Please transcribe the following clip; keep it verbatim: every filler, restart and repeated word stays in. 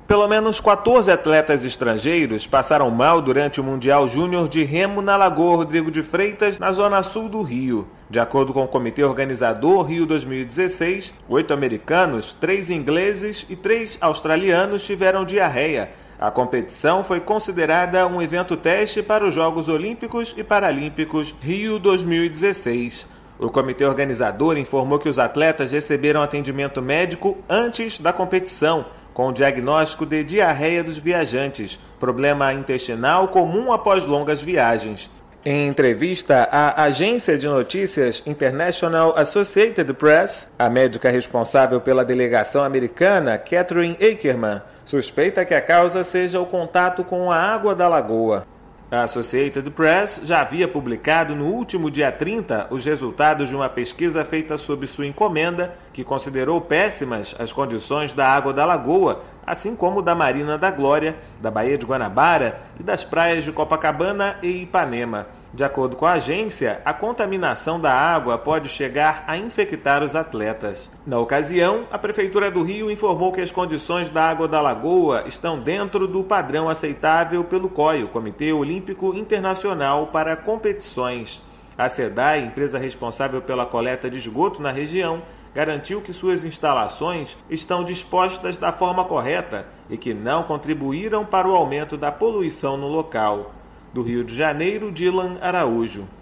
Pelo menos quatorze atletas estrangeiros passaram mal durante o Mundial Júnior de Remo na Lagoa Rodrigo de Freitas, na zona sul do Rio. De acordo com o comitê organizador Rio dois mil e dezesseis, oito americanos, três ingleses e três australianos tiveram diarreia. A competição foi considerada um evento teste para os Jogos Olímpicos e Paralímpicos Rio dois mil e dezesseis. O comitê organizador informou que os atletas receberam atendimento médico antes da competição, com o diagnóstico de diarreia dos viajantes, problema intestinal comum após longas viagens. Em entrevista à agência de notícias International Associated Press, a médica responsável pela delegação americana, Catherine Ackerman, suspeita que a causa seja o contato com a água da lagoa. A Associated Press já havia publicado no último dia trinta os resultados de uma pesquisa feita sob sua encomenda, que considerou péssimas as condições da água da lagoa, assim como da Marina da Glória, da Baía de Guanabara e das praias de Copacabana e Ipanema. De acordo com a agência, a contaminação da água pode chegar a infectar os atletas. Na ocasião, a Prefeitura do Rio informou que as condições da água da lagoa estão dentro do padrão aceitável pelo C O I, o Comitê Olímpico Internacional para Competições. A SEDAI, empresa responsável pela coleta de esgoto na região, garantiu que suas instalações estão dispostas da forma correta e que não contribuíram para o aumento da poluição no local. Do Rio de Janeiro, Dylan Araújo.